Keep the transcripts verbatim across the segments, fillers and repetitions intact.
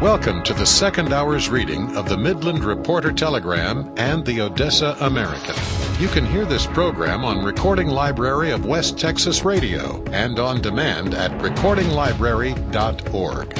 Welcome to the second hour's reading of the Midland Reporter Telegram and the Odessa American. You can hear this program on Recording Library of West Texas Radio and on demand at recording library dot org.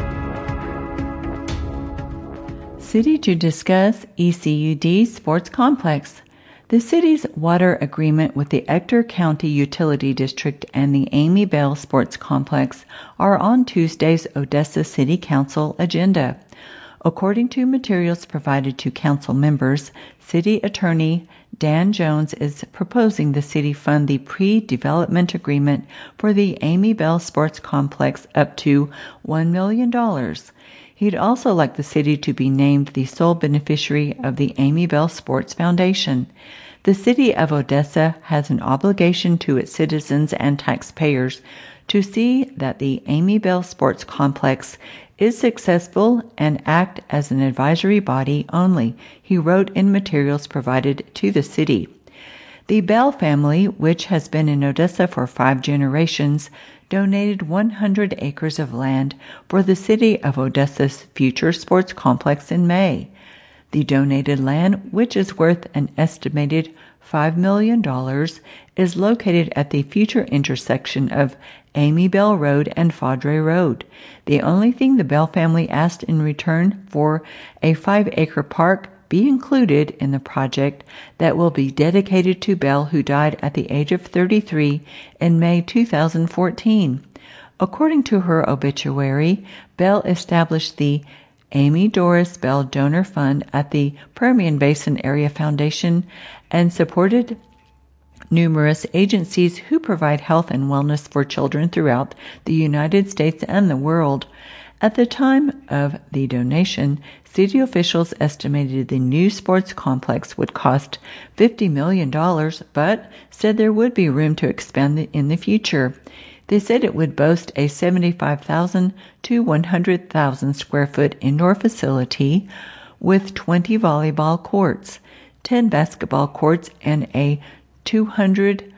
City to discuss E C U D Sports Complex. The city's water agreement with the Ector County Utility District and the Amy Bell Sports Complex are on Tuesday's Odessa City Council agenda. According to materials provided to council members, City Attorney Dan Jones is proposing the city fund the pre-development agreement for the Amy Bell Sports Complex up to one million dollars. He'd also like the city to be named the sole beneficiary of the Amy Bell Sports Foundation. The city of Odessa has an obligation to its citizens and taxpayers to see that the Amy Bell Sports Complex is successful and act as an advisory body only, he wrote in materials provided to the city. The Bell family, which has been in Odessa for five generations, donated one hundred acres of land for the city of Odessa's future sports complex in May. The donated land, which is worth an estimated five million dollars, is located at the future intersection of Amy Bell Road and Fadre Road. The only thing the Bell family asked in return for a five-acre park be included in the project that will be dedicated to Bell, who died at the age of thirty-three in May two thousand fourteen. According to her obituary, Bell established the Amy Doris Bell Donor Fund at the Permian Basin Area Foundation and supported numerous agencies who provide health and wellness for children throughout the United States and the world. At the time of the donation, city officials estimated the new sports complex would cost fifty million dollars, but said there would be room to expand it in the future. They said it would boast a seventy-five thousand to one hundred thousand square foot indoor facility with twenty volleyball courts, ten basketball courts, and a two hundred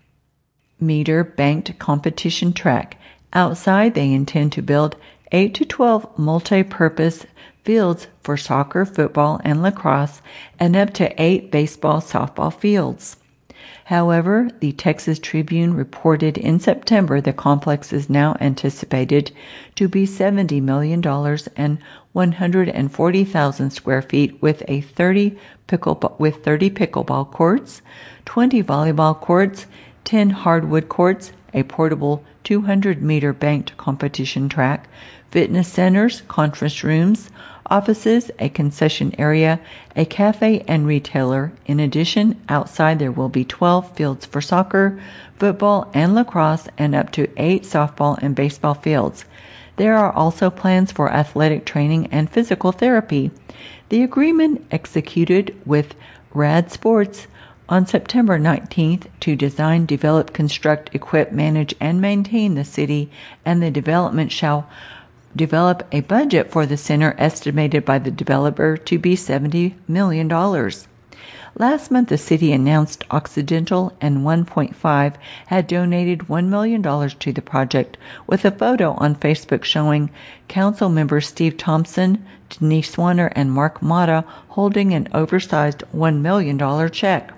meter banked competition track. Outside, they intend to build eight to twelve multi-purpose fields for soccer, football, and lacrosse, and up to eight baseball, softball fields. However, the Texas Tribune reported in September the complex is now anticipated to be seventy million dollars and one hundred forty thousand square feet with a thirty pickleball, with thirty pickleball courts, twenty volleyball courts, ten hardwood courts, a portable two hundred meter banked competition track, fitness centers, conference rooms, offices, a concession area, a cafe and retailer. In addition, outside there will be twelve fields for soccer, football, and lacrosse, and up to eight softball and baseball fields. There are also plans for athletic training and physical therapy. The agreement executed with Rad Sports on September nineteenth to design, develop, construct, equip, manage, and maintain the city, and the development shall develop a budget for the center estimated by the developer to be seventy million dollars. Last month, the city announced Occidental and one point five had donated one million dollars to the project, with a photo on Facebook showing council members Steve Thompson, Denise Swanner, and Mark Mata holding an oversized one million dollars check.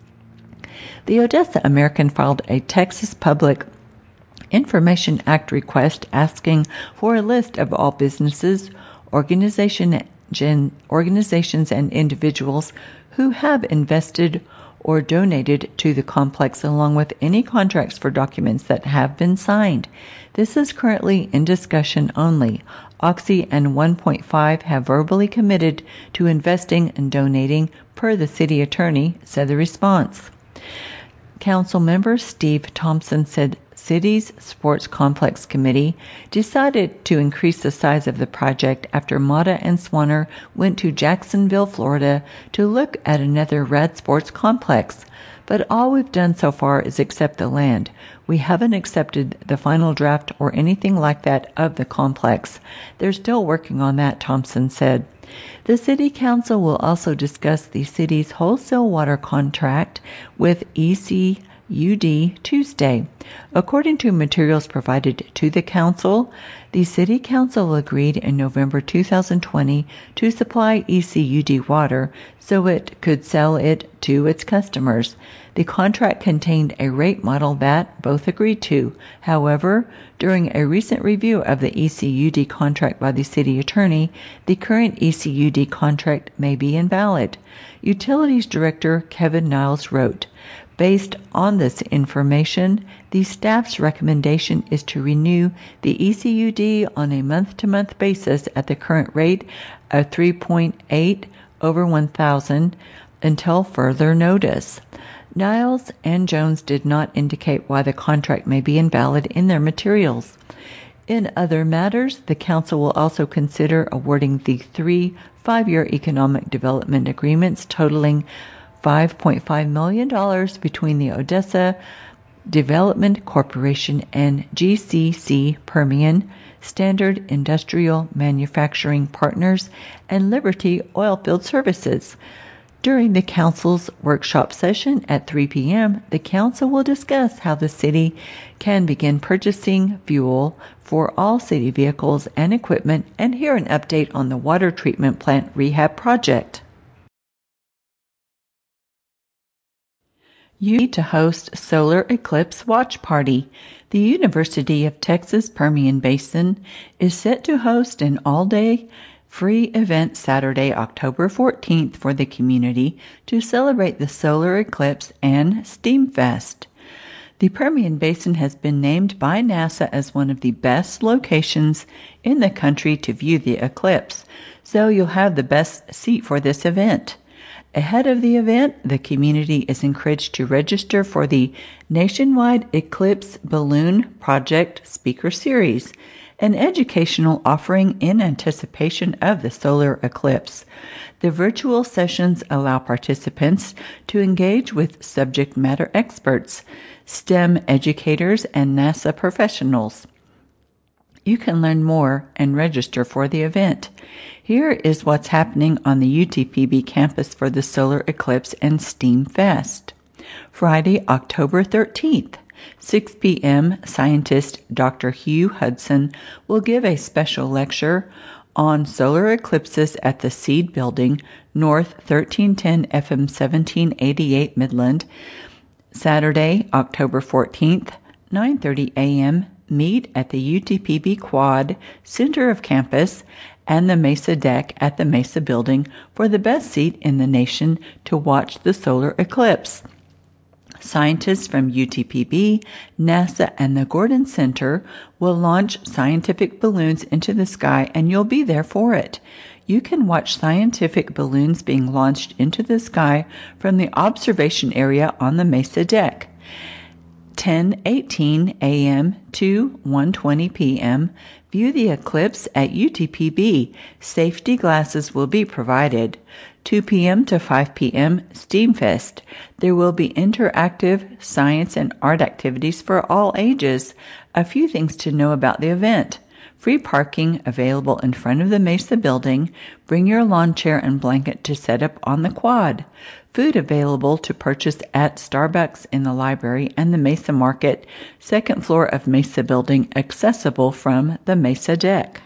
The Odessa American filed a Texas Public Information Act request asking for a list of all businesses, organization, gen, organizations, and individuals who have invested or donated to the complex, along with any contracts for documents that have been signed. This is currently in discussion only. Oxy and one point five have verbally committed to investing and donating, per the city attorney, said the response. Council member Steve Thompson said city's sports complex committee decided to increase the size of the project after Mata and Swanner went to Jacksonville, Florida to look at another Rad Sports complex. But all we've done so far is accept the land. We haven't accepted the final draft or anything like that of the complex. They're still working on that, Thompson said. The City Council will also discuss the city's wholesale water contract with E C U D Tuesday. According to materials provided to the Council, the City Council agreed in November two thousand twenty to supply E C U D water so it could sell it to its customers. The contract contained a rate model that both agreed to. However, during a recent review of the E C U D contract by the city attorney, the current E C U D contract may be invalid. Utilities Director Kevin Niles wrote, "Based on this information, the staff's recommendation is to renew the E C U D on a month-to-month basis at the current rate of three point eight over one thousand until further notice." Niles and Jones did not indicate why the contract may be invalid in their materials. In other matters, the Council will also consider awarding the three five-year economic development agreements totaling five point five million dollars between the Odessa Development Corporation and G C C Permian, Standard Industrial Manufacturing Partners, and Liberty Oilfield Services. During the Council's workshop session at three p.m., the Council will discuss how the city can begin purchasing fuel for all city vehicles and equipment and hear an update on the water treatment plant rehab project. U to host Solar Eclipse Watch Party. The University of Texas Permian Basin is set to host an all-day free event Saturday, October fourteenth for the community to celebrate the solar eclipse and STEAMfest. The Permian Basin has been named by NASA as one of the best locations in the country to view the eclipse, so you'll have the best seat for this event. Ahead of the event, the community is encouraged to register for the Nationwide Eclipse Balloon Project Speaker Series, an educational offering in anticipation of the solar eclipse. The virtual sessions allow participants to engage with subject matter experts, STEM educators, and NASA professionals. You can learn more and register for the event. Here is what's happening on the U T P B campus for the solar eclipse and STEAMfest. Friday, October thirteenth. six p.m., scientist Doctor Hugh Hudson will give a special lecture on solar eclipses at the Seed Building, North thirteen ten F M seventeen eighty-eight Midland. Saturday, October fourteenth, nine thirty a.m., meet at the U T P B Quad, center of campus, and the Mesa Deck at the Mesa Building for the best seat in the nation to watch the solar eclipse. Scientists from U T P B, NASA, and the Gordon Center will launch scientific balloons into the sky, and you'll be there for it. You can watch scientific balloons being launched into the sky from the observation area on the Mesa Deck. ten eighteen a.m. to one twenty p.m. View the eclipse at U T P B. Safety glasses will be provided. two p.m. to five p.m. STEAMfest. There will be interactive science and art activities for all ages. A few things to know about the event. Free parking available in front of the Mesa Building. Bring your lawn chair and blanket to set up on the quad. Food available to purchase at Starbucks in the library and the Mesa Market, second floor of Mesa Building, accessible from the Mesa Deck.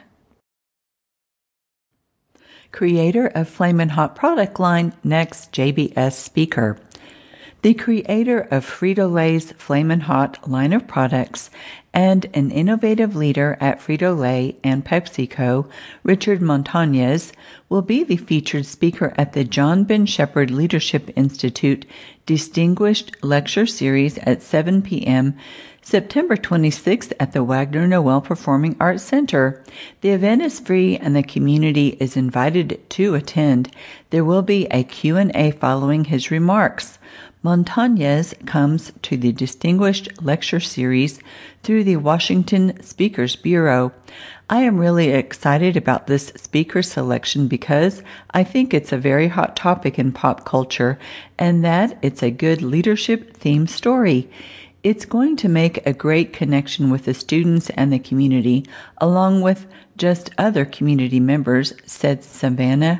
Creator of Flamin' Hot product line, next J B S speaker. The creator of Frito-Lay's Flamin' Hot line of products and an innovative leader at Frito-Lay and PepsiCo, Richard Montañez, will be the featured speaker at the John Ben Shepherd Leadership Institute Distinguished Lecture Series at seven p.m. September twenty-sixth at the Wagner Noel Performing Arts Center. The event is free and the community is invited to attend. There will be a Q and A following his remarks. Montañez comes to the Distinguished Lecture Series through the Washington Speakers Bureau. I am really excited about this speaker selection because I think it's a very hot topic in pop culture and that it's a good leadership-themed story. It's going to make a great connection with the students and the community, along with just other community members, said Savannah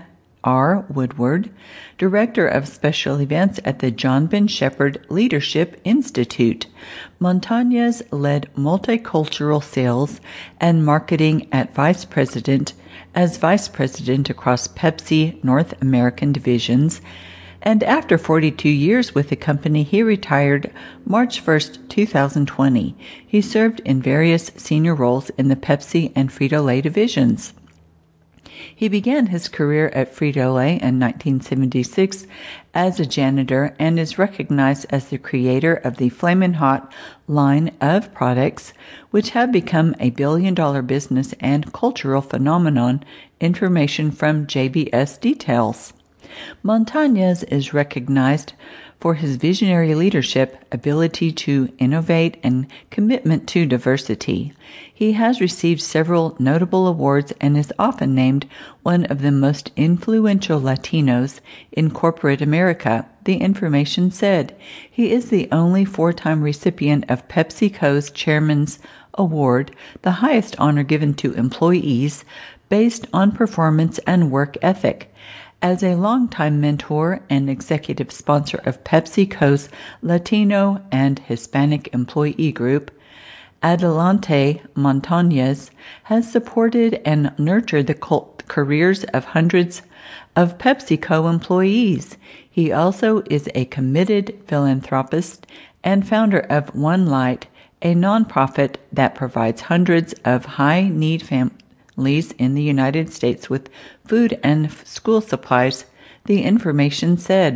R. Woodward, Director of Special Events at the John Ben Shepherd Leadership Institute. Montañez led multicultural sales and marketing at Vice President as Vice President across Pepsi North American divisions, and after forty-two years with the company, he retired March first, two thousand twenty. He served in various senior roles in the Pepsi and Frito-Lay divisions. He began his career at Frito-Lay in nineteen seventy-six as a janitor and is recognized as the creator of the Flamin' Hot line of products, which have become a billion-dollar business and cultural phenomenon. Information from J B S details. Montañez is recognized for his visionary leadership, ability to innovate, and commitment to diversity. He has received several notable awards and is often named one of the most influential Latinos in corporate America, the information said. He is the only four-time recipient of PepsiCo's Chairman's Award, the highest honor given to employees based on performance and work ethic. As a longtime mentor and executive sponsor of PepsiCo's Latino and Hispanic employee group, Adelante Montañez has supported and nurtured the cult careers of hundreds of PepsiCo employees. He also is a committed philanthropist and founder of One Light, a nonprofit that provides hundreds of high-need families in the United States with food and school supplies, the information said.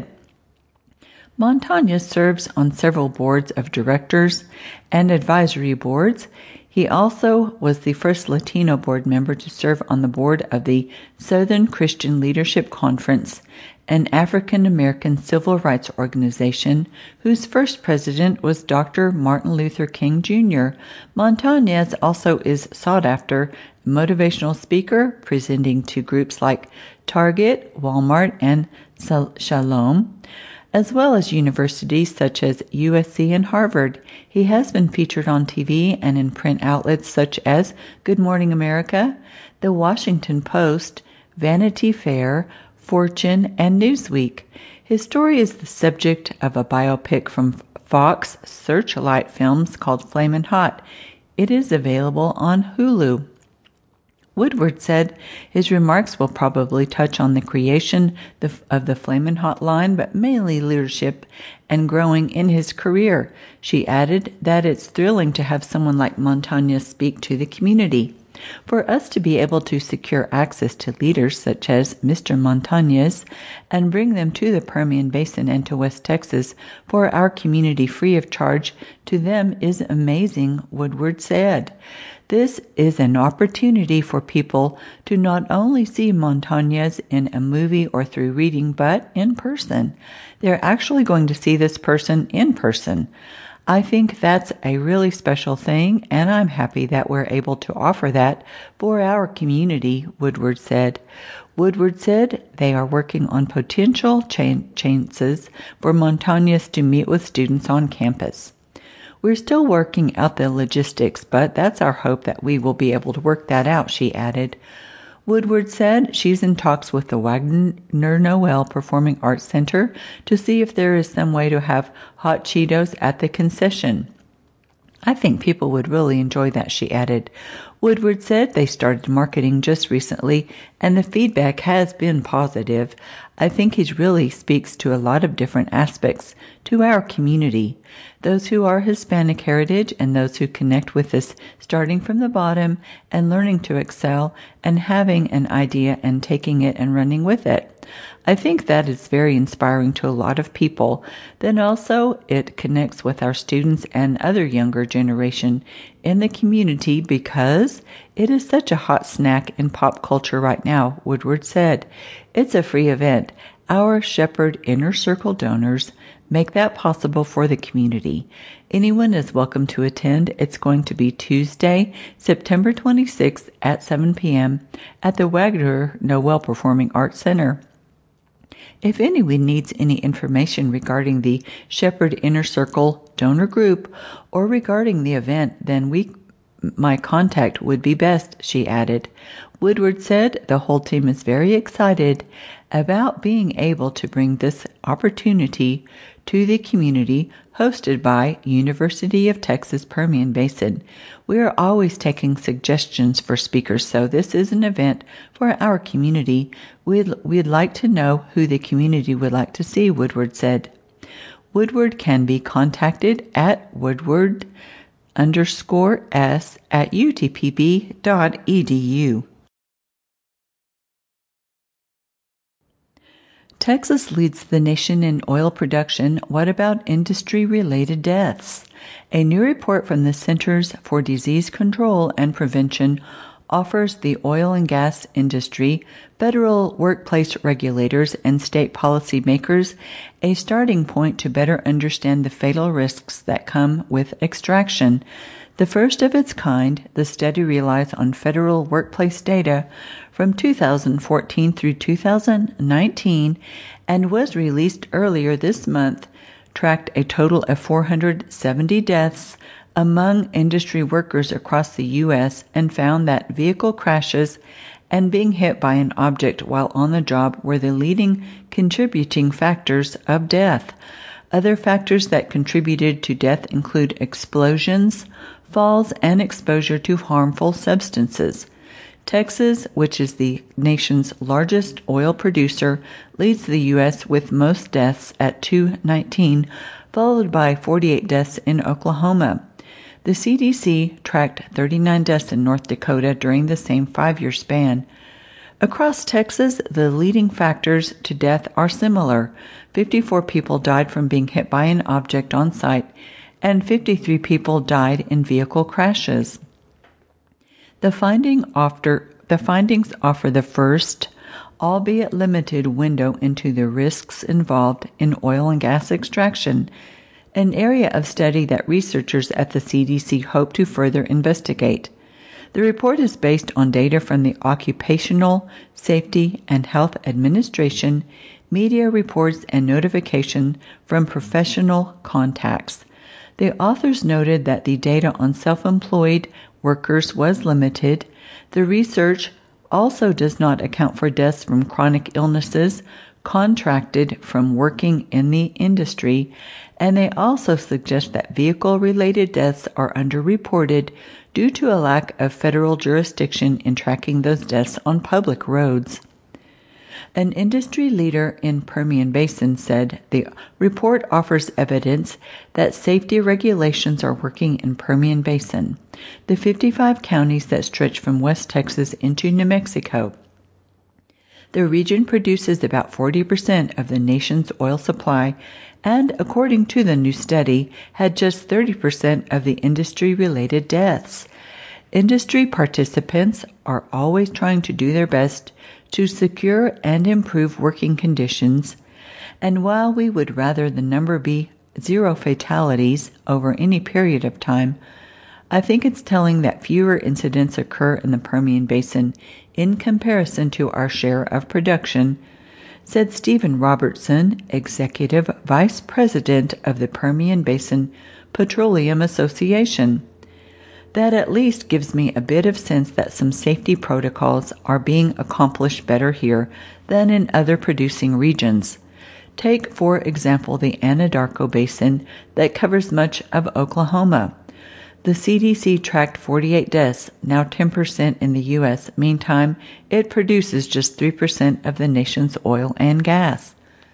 Montañez serves on several boards of directors and advisory boards. He also was the first Latino board member to serve on the board of the Southern Christian Leadership Conference, an African-American civil rights organization whose first president was Doctor Martin Luther King Junior Montañez also is sought after motivational speaker, presenting to groups like Target, Walmart, and Shalom, as well as universities such as U S C and Harvard. He has been featured on T V and in print outlets such as Good Morning America, The Washington Post, Vanity Fair, Fortune, and Newsweek. His story is the subject of a biopic from Fox Searchlight Films called Flamin' Hot. It is available on Hulu. Woodward said his remarks will probably touch on the creation of the Flamin' Hot line, but mainly leadership and growing in his career. She added that it's thrilling to have someone like Montañez speak to the community. For us to be able to secure access to leaders such as Mister Montañez and bring them to the Permian Basin and to West Texas for our community free of charge to them is amazing, Woodward said. This is an opportunity for people to not only see Montañez in a movie or through reading, but in person. They're actually going to see this person in person. I think that's a really special thing, and I'm happy that we're able to offer that for our community, Woodward said. Woodward said they are working on potential ch- chances for Montañez to meet with students on campus. We're still working out the logistics, but that's our hope that we will be able to work that out, she added. Woodward said she's in talks with the Wagner Noel Performing Arts Center to see if there is some way to have hot Cheetos at the concession. I think people would really enjoy that, she added. Woodward said they started marketing just recently, and the feedback has been positive. I think he really speaks to a lot of different aspects to our community, those who are Hispanic heritage and those who connect with us starting from the bottom and learning to excel and having an idea and taking it and running with it. I think that is very inspiring to a lot of people. Then also it connects with our students and other younger generation in the community because it is such a hot snack in pop culture right now, Woodward said. It's a free event. Our Shepherd Inner Circle donors make that possible for the community. Anyone is welcome to attend. It's going to be Tuesday, September twenty-sixth at seven p.m. at the Wagner Noel Performing Arts Center. If anyone needs any information regarding the Shepherd Inner Circle donor group or regarding the event, then we my contact would be best, she added. Woodward said the whole team is very excited about being able to bring this opportunity to the community hosted by University of Texas Permian Basin. We are always taking suggestions for speakers, so this is an event for our community. We'd, we'd like to know who the community would like to see, Woodward said. Woodward can be contacted at Woodward underscore S at U T P B dot E D U. Texas leads the nation in oil production. What about industry-related deaths? A new report from the Centers for Disease Control and Prevention offers the oil and gas industry, federal workplace regulators, and state policymakers a starting point to better understand the fatal risks that come with extraction. The first of its kind, the study relies on federal workplace data from two thousand fourteen through two thousand nineteen and was released earlier this month, tracked a total of four hundred seventy deaths among industry workers across the U S and found that vehicle crashes and being hit by an object while on the job were the leading contributing factors of death. Other factors that contributed to death include explosions, falls, and exposure to harmful substances. Texas, which is the nation's largest oil producer, leads the U S with most deaths at two hundred nineteen, followed by forty-eight deaths in Oklahoma. The C D C tracked thirty-nine deaths in North Dakota during the same five-year span. Across Texas, the leading factors to death are similar. fifty-four people died from being hit by an object on site, and fifty-three people died in vehicle crashes. The, finding offer, the findings offer the first, albeit limited, window into the risks involved in oil and gas extraction, an area of study that researchers at the C D C hope to further investigate. The report is based on data from the Occupational Safety and Health Administration, media reports, and notification from professional contacts. The authors noted that the data on self-employed workers was limited. The research also does not account for deaths from chronic illnesses contracted from working in the industry, and they also suggest that vehicle-related deaths are underreported due to a lack of federal jurisdiction in tracking those deaths on public roads. An industry leader in Permian Basin said the report offers evidence that safety regulations are working in Permian Basin, the fifty-five counties that stretch from West Texas into New Mexico. The region produces about forty percent of the nation's oil supply and, according to the new study, had just thirty percent of the industry-related deaths. Industry participants are always trying to do their best to secure and improve working conditions, and while we would rather the number be zero fatalities over any period of time, I think it's telling that fewer incidents occur in the Permian Basin in comparison to our share of production, said Stephen Robertson, Executive Vice President of the Permian Basin Petroleum Association. That at least gives me a bit of sense that some safety protocols are being accomplished better here than in other producing regions. Take, for example, the Anadarko Basin that covers much of Oklahoma. The C D C tracked forty-eight deaths, now ten percent in the U S. Meantime, it produces just three percent of the nation's oil and gas.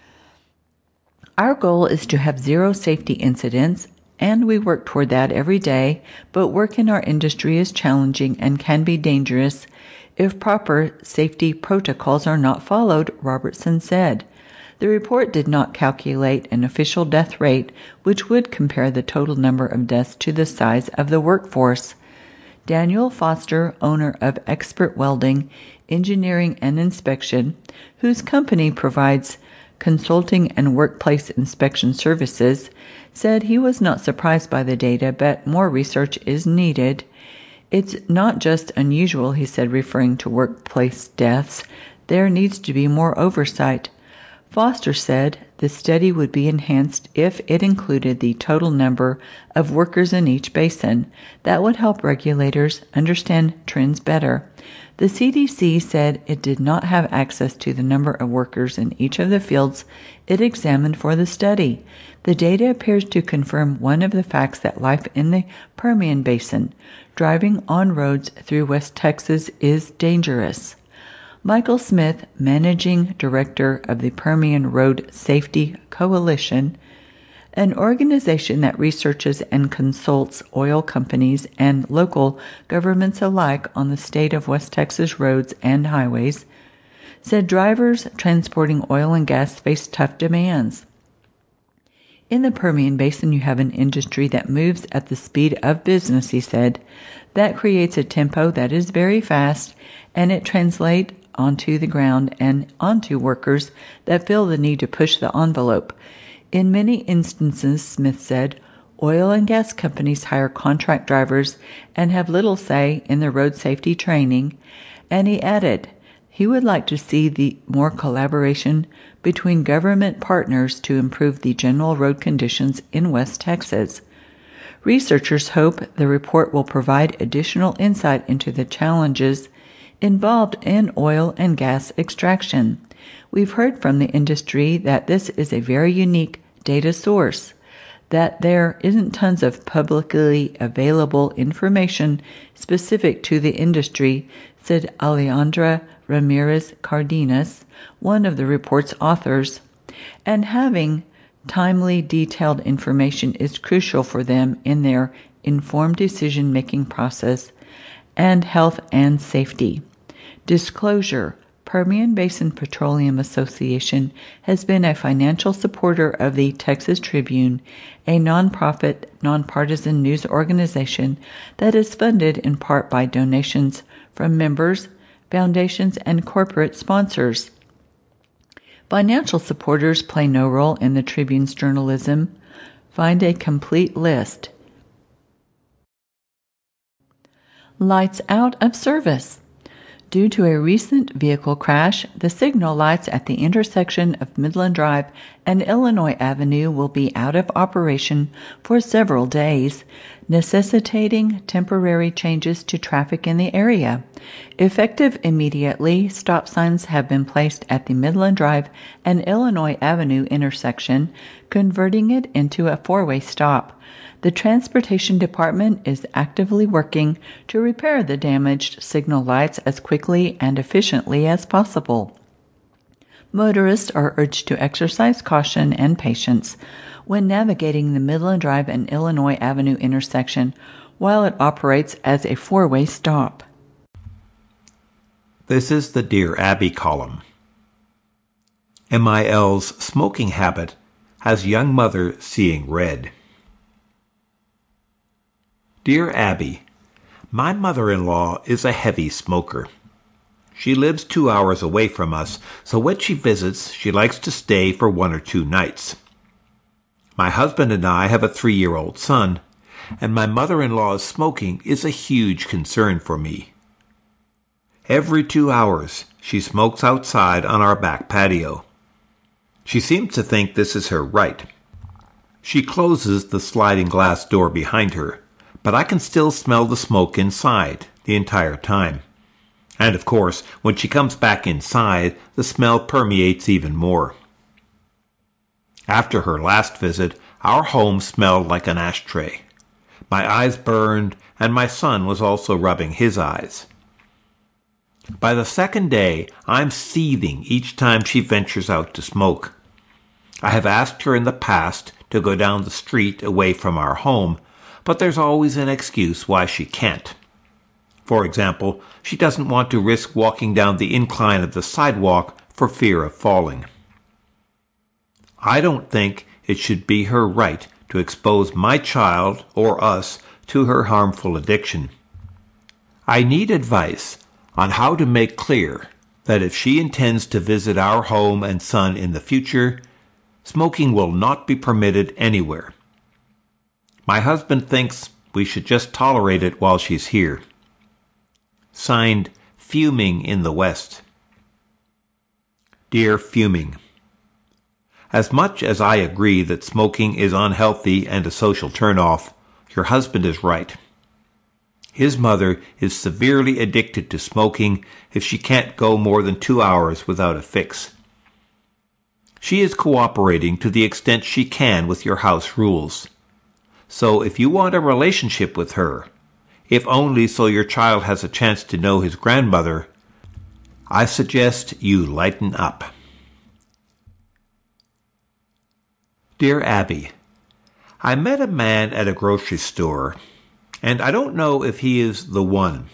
Our goal is to have zero safety incidents, and we work toward that every day, but work in our industry is challenging and can be dangerous if proper safety protocols are not followed, Robertson said. The report did not calculate an official death rate, which would compare the total number of deaths to the size of the workforce. Daniel Foster, owner of Expert Welding, Engineering and Inspection, whose company provides consulting and workplace inspection services, said he was not surprised by the data, but more research is needed. It's not just unusual, he said, referring to workplace deaths. There needs to be more oversight. Foster said the study would be enhanced if it included the total number of workers in each basin. That would help regulators understand trends better. The C D C said it did not have access to the number of workers in each of the fields it examined for the study. The data appears to confirm one of the facts that life in the Permian Basin, driving on roads through West Texas, is dangerous. Michael Smith, Managing Director of the Permian Road Safety Coalition, an organization that researches and consults oil companies and local governments alike on the state of West Texas roads and highways, said drivers transporting oil and gas face tough demands. In the Permian Basin, you have an industry that moves at the speed of business, he said. That creates a tempo that is very fast, and it translates onto the ground and onto workers that feel the need to push the envelope. In many instances, Smith said, oil and gas companies hire contract drivers and have little say in the road safety training, and he added he would like to see the more collaboration between government partners to improve the general road conditions in West Texas. Researchers hope the report will provide additional insight into the challenges involved in oil and gas extraction. We've heard from the industry that this is a very unique data source, that there isn't tons of publicly available information specific to the industry, said Alejandra Ramirez Cardenas, one of the report's authors, and having timely, detailed information is crucial for them in their informed decision-making process and health and safety. Disclosure: Permian Basin Petroleum Association has been a financial supporter of the Texas Tribune, a nonprofit, nonpartisan news organization that is funded in part by donations from members, foundations, and corporate sponsors. Financial supporters play no role in the Tribune's journalism. Find a complete list. Lights out of service. Due to a recent vehicle crash, the signal lights at the intersection of Midland Drive and Illinois Avenue will be out of operation for several days, necessitating temporary changes to traffic in the area. Effective immediately, stop signs have been placed at the Midland Drive and Illinois Avenue intersection, converting it into a four-way stop. The Transportation Department is actively working to repair the damaged signal lights as quickly and efficiently as possible. Motorists are urged to exercise caution and patience when navigating the Midland Drive and Illinois Avenue intersection while it operates as a four-way stop. This is the Dear Abby column. M I L's smoking habit has young mother seeing red. Dear Abby, my mother-in-law is a heavy smoker. She lives two hours away from us, so when she visits, she likes to stay for one or two nights. My husband and I have a three-year-old son, and my mother-in-law's smoking is a huge concern for me. Every two hours, she smokes outside on our back patio. She seems to think this is her right. She closes the sliding glass door behind her, but I can still smell the smoke inside the entire time. And of course, when she comes back inside, the smell permeates even more. After her last visit, our home smelled like an ashtray. My eyes burned, and my son was also rubbing his eyes. By the second day, I'm seething each time she ventures out to smoke. I have asked her in the past to go down the street away from our home, but there's always an excuse why she can't. For example, she doesn't want to risk walking down the incline of the sidewalk for fear of falling. I don't think it should be her right to expose my child or us to her harmful addiction. I need advice on how to make clear that if she intends to visit our home and son in the future, smoking will not be permitted anywhere. My husband thinks we should just tolerate it while she's here. Signed, Fuming in the West. Dear Fuming, As much as I agree that smoking is unhealthy and a social turnoff, your husband is right. His mother is severely addicted to smoking if she can't go more than two hours without a fix. She is cooperating to the extent she can with your house rules. So if you want a relationship with her, if only so your child has a chance to know his grandmother, I suggest you lighten up. Dear Abby, I met a man at a grocery store, and I don't know if he is the one.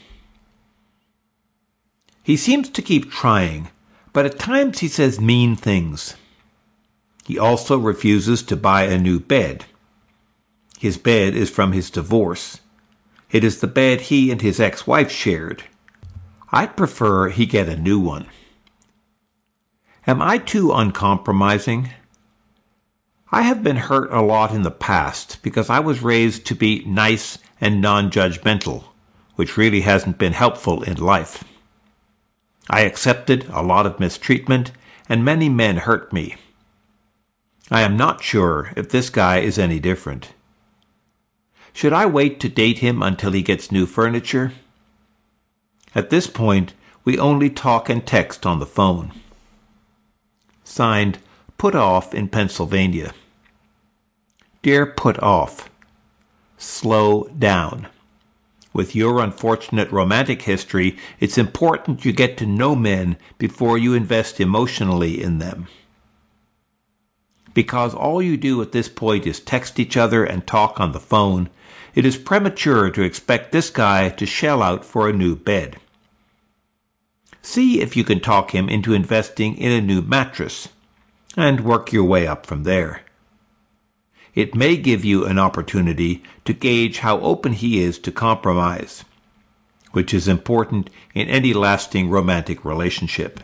He seems to keep trying, but at times he says mean things. He also refuses to buy a new bed. His bed is from his divorce. It is the bed he and his ex-wife shared. I'd prefer he get a new one. Am I too uncompromising? I have been hurt a lot in the past because I was raised to be nice and non-judgmental, which really hasn't been helpful in life. I accepted a lot of mistreatment, and many men hurt me. I am not sure if this guy is any different. Should I wait to date him until he gets new furniture? At this point, we only talk and text on the phone. Signed, Put Off in Pennsylvania. Dear Put Off, slow down. With your unfortunate romantic history, it's important you get to know men before you invest emotionally in them. Because all you do at this point is text each other and talk on the phone, it is premature to expect this guy to shell out for a new bed. See if you can talk him into investing in a new mattress, and work your way up from there. It may give you an opportunity to gauge how open he is to compromise, which is important in any lasting romantic relationship.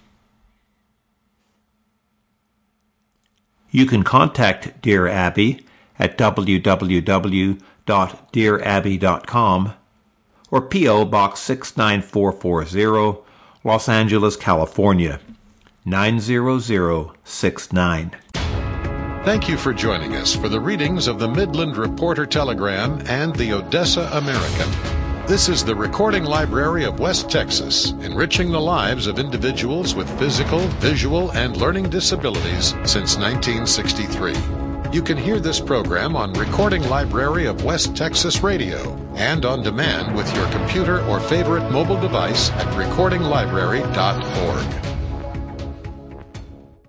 You can contact Dear Abby at w w w dot dear abby dot com or P O Box six nine four four zero, Los Angeles, California, nine zero zero six nine. Thank you for joining us for the readings of the Midland Reporter Telegram and the Odessa American. This is the Recording Library of West Texas, enriching the lives of individuals with physical, visual, and learning disabilities since nineteen sixty-three. You can hear this program on Recording Library of West Texas Radio and on demand with your computer or favorite mobile device at recording library dot org.